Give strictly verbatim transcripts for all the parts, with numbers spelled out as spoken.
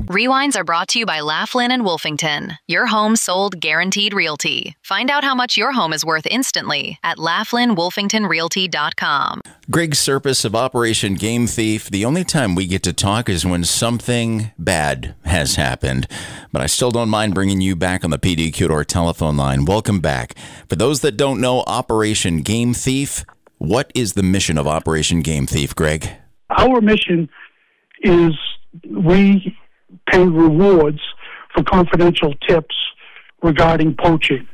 Rewinds are brought to you by Laughlin and Wolfington. Your home sold guaranteed realty. Find out how much your home is worth instantly at laughlin wolfington realty dot com. Greg Serpis of Operation Game Thief. The only time we get to talk is when something bad has happened. But I still don't mind bringing you back on the P D Q to our telephone line. Welcome back. For those that don't know Operation Game Thief, what is the mission of Operation Game Thief, Greg? Our mission is we pay rewards for confidential tips regarding poaching.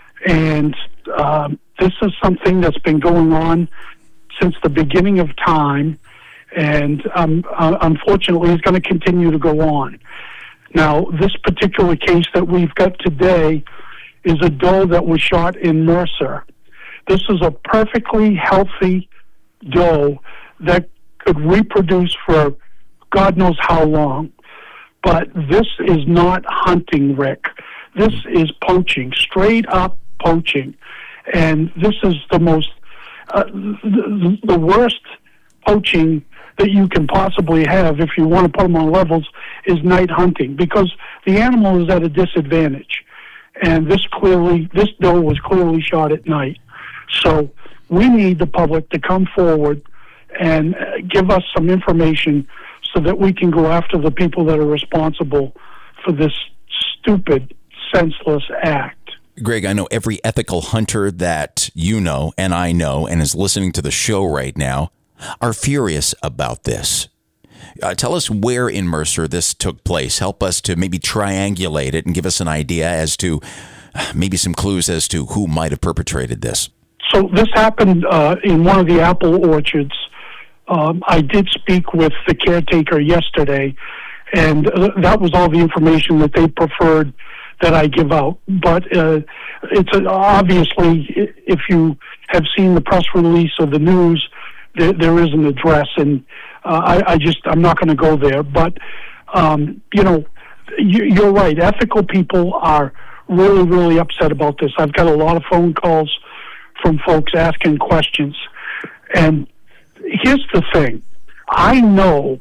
And um, this is something that's been going on since the beginning of time, and um, uh, unfortunately is going to continue to go on. Now, this particular case that we've got today is a doe that was shot in Mercer. This is a perfectly healthy doe that could reproduce for God knows how long. But this is not hunting, Rick. This is poaching, straight up poaching. And this is the most, uh, the, the worst poaching that you can possibly have, if you want to put them on levels, is night hunting, because the animal is at a disadvantage. And this clearly, this doe was clearly shot at night. So we need the public to come forward and give us some information so that we can go after the people that are responsible for this stupid, senseless act. Greg, I know every ethical hunter that you know and I know and is listening to the show right now are furious about this. Uh, tell us where in Mercer this took place. Help us to maybe triangulate it and give us an idea as to maybe some clues as to who might have perpetrated this. So this happened uh, in one of the apple orchards. Um, I did speak with the caretaker yesterday, and uh, that was all the information that they preferred that I give out. But uh, it's uh, obviously, if you have seen the press release of the news, there, there is an address, and uh, I, I just, I'm not going to go there. But, um, you know, you, you're right. Ethical people are really, really upset about this. I've got a lot of phone calls from folks asking questions. And here's the thing. I know,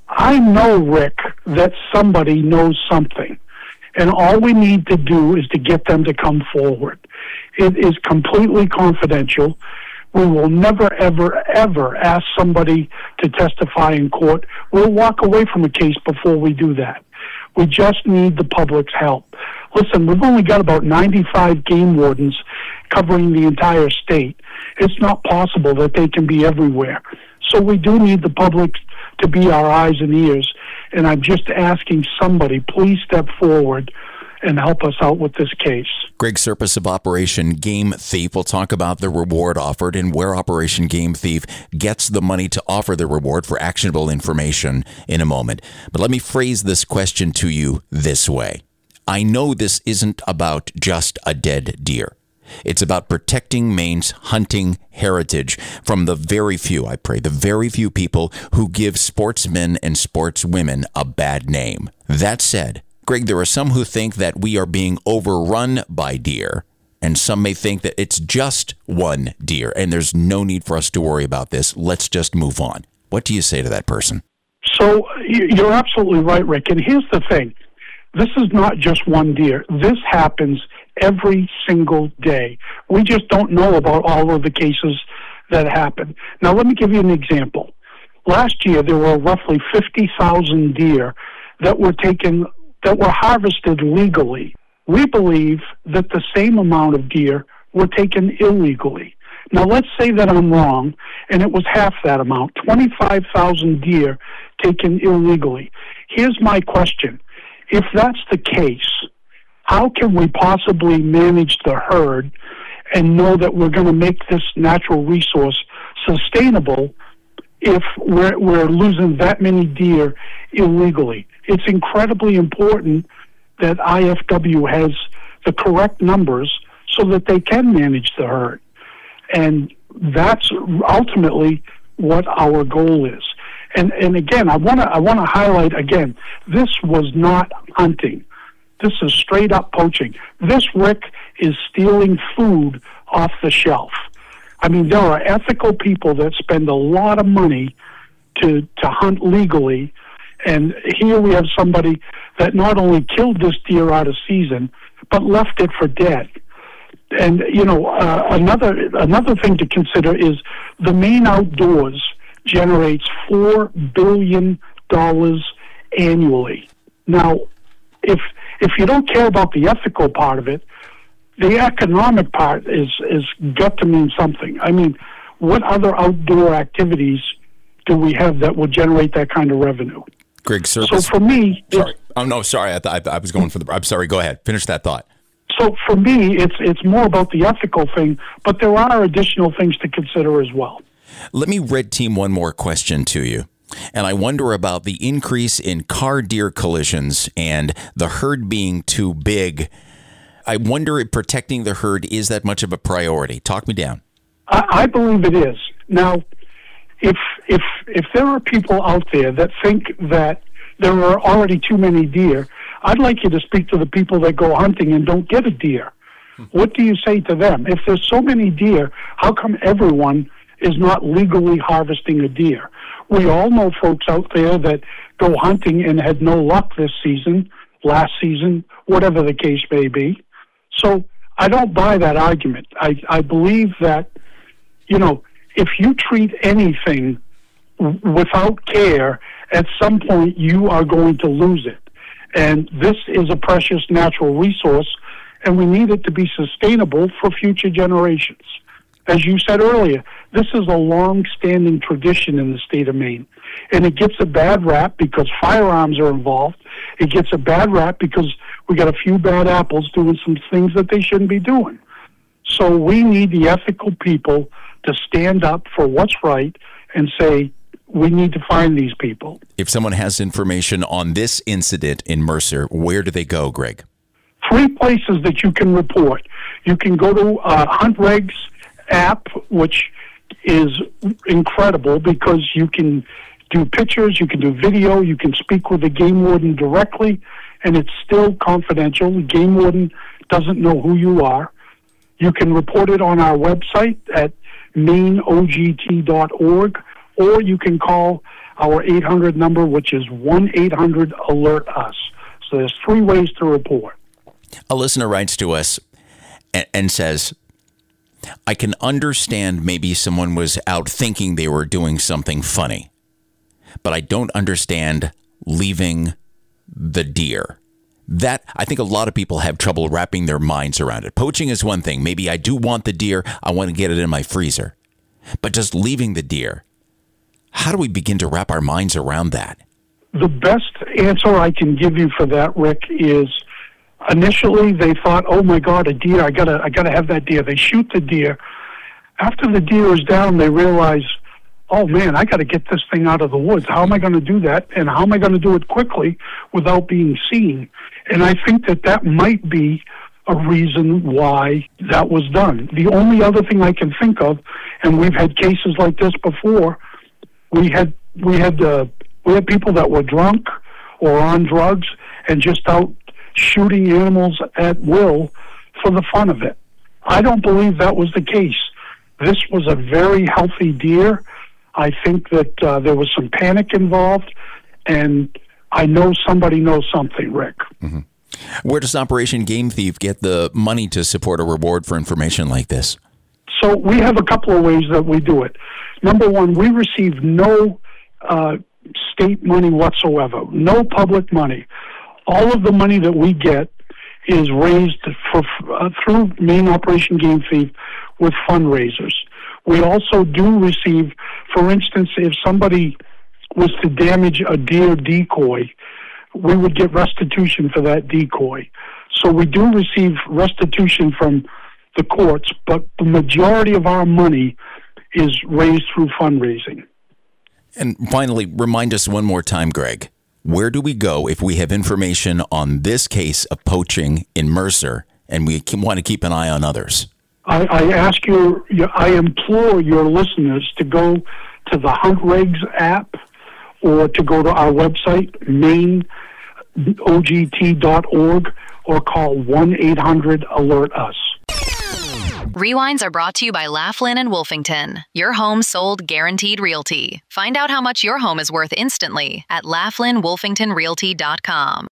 I know, Rick, that somebody knows something. And all we need to do is to get them to come forward. It is completely confidential. We will never, ever, ever ask somebody to testify in court. We'll walk away from a case before we do that. We just need the public's help. Listen, we've only got about ninety-five game wardens covering the entire state. It's not possible that they can be everywhere. So we do need the public to be our eyes and ears. And I'm just asking somebody, please step forward and help us out with this case. Greg Serpis of Operation Game Thief will talk about the reward offered and where Operation Game Thief gets the money to offer the reward for actionable information in a moment. But let me phrase this question to you this way. I know this isn't about just a dead deer. It's about protecting Maine's hunting heritage from the very few, I pray, the very few people who give sportsmen and sportswomen a bad name. That said, Greg, there are some who think that we are being overrun by deer, and some may think that it's just one deer, and there's no need for us to worry about this. Let's just move on. What do you say to that person? So you're absolutely right, Rick. And here's the thing. This is not just one deer. This happens every single day. We just don't know about all of the cases that happen. Now, let me give you an example. Last year, there were roughly fifty thousand deer that were taken, that were harvested legally. We believe that the same amount of deer were taken illegally. Now, let's say that I'm wrong, and it was half that amount, twenty-five thousand deer taken illegally. Here's my question. If that's the case, how can we possibly manage the herd and know that we're going to make this natural resource sustainable if we're, we're losing that many deer illegally? It's incredibly important that I F W has the correct numbers so that they can manage the herd. And that's ultimately what our goal is. And and again, I want to I want to highlight again, this was not hunting. This is straight up poaching. This, Rick, is stealing food off the shelf. I mean, there are ethical people that spend a lot of money to to hunt legally, And here we have somebody that not only killed this deer out of season, but left it for dead. And, you know, uh, another another thing to consider is the Maine Outdoors generates four billion dollars annually. Now, if if you don't care about the ethical part of it, the economic part is is got to mean something. I mean, what other outdoor activities do we have that would generate that kind of revenue? Greg Serpis. So for me... Sorry. Oh, no, sorry. I, th- I was going for the... I'm sorry. Go ahead. Finish that thought. So for me, it's it's more about the ethical thing, but there are additional things to consider as well. Let me red team one more question to you. And I wonder about the increase in car-deer collisions and the herd being too big. I wonder if protecting the herd is that much of a priority. Talk me down. I, I believe it is. Now, if if if there are people out there that think that there are already too many deer, I'd like you to speak to the people that go hunting and don't get a deer. Hmm. What do you say to them? If there's so many deer, how come everyone is not legally harvesting a deer? We all know folks out there that go hunting and had no luck this season, last season, whatever the case may be. So I don't buy that argument. I, I believe that, you know, if you treat anything w- without care, at some point you are going to lose it. And this is a precious natural resource, and we need it to be sustainable for future generations. As you said earlier, this is a long-standing tradition in the state of Maine, and it gets a bad rap because firearms are involved. It gets a bad rap because we got a few bad apples doing some things that they shouldn't be doing. So we need the ethical people to stand up for what's right and say, we need to find these people. If someone has information on this incident in Mercer, where do they go, Greg? Three places that you can report. You can go to uh, HuntRegs app, which is incredible because you can do pictures, you can do video, you can speak with the game warden directly, and it's still confidential. The game warden doesn't know who you are. You can report it on our website at maine o g t dot org, or you can call our eight hundred number, which is one eight hundred alert us. So there's three ways to report. A listener writes to us and, and says, I can understand maybe someone was out thinking they were doing something funny, but I don't understand leaving the deer. That, I think a lot of people have trouble wrapping their minds around it. Poaching is one thing. Maybe I do want the deer. I want to get it in my freezer. But just leaving the deer, how do we begin to wrap our minds around that? The best answer I can give you for that, Rick, is initially they thought, oh my God, a deer, I gotta, I gotta have that deer. They shoot the deer. After the deer is down, they realize, oh man, I gotta get this thing out of the woods. How am I gonna do that? And how am I gonna do it quickly without being seen? And I think that that might be a reason why that was done. The only other thing I can think of, and we've had cases like this before, we had we had uh, we had people that were drunk or on drugs and just out shooting animals at will for the fun of it. I don't believe that was the case. This was a very healthy deer. I think that uh, there was some panic involved, and I know somebody knows something, Rick. Mm-hmm. Where does Operation Game Thief get the money to support a reward for information like this? So we have a couple of ways that we do it. Number one, we receive no uh, state money whatsoever, no public money. All of the money that we get is raised for, uh, through Maine Operation Game Thief with fundraisers. We also do receive, for instance, if somebody was to damage a deer decoy, we would get restitution for that decoy. So we do receive restitution from the courts, but the majority of our money is raised through fundraising. And finally, remind us one more time, Greg, where do we go if we have information on this case of poaching in Mercer and we want to keep an eye on others? I, I ask your, I implore your listeners to go to the HuntRegs app or to go to our website, maine o g t dot org, or call one eight hundred alert us. Rewinds are brought to you by Laughlin and Wolfington, your home sold guaranteed realty. Find out how much your home is worth instantly at laughlin wolfington realty dot com.